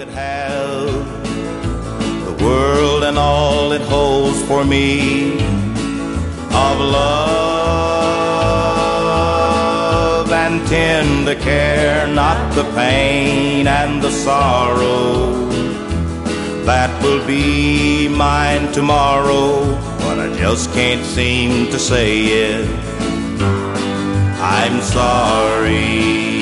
could have the world and all it holds for me of love and tender care, not the pain and the sorrow that will be mine tomorrow, but I just can't seem to say it. I'm sorry.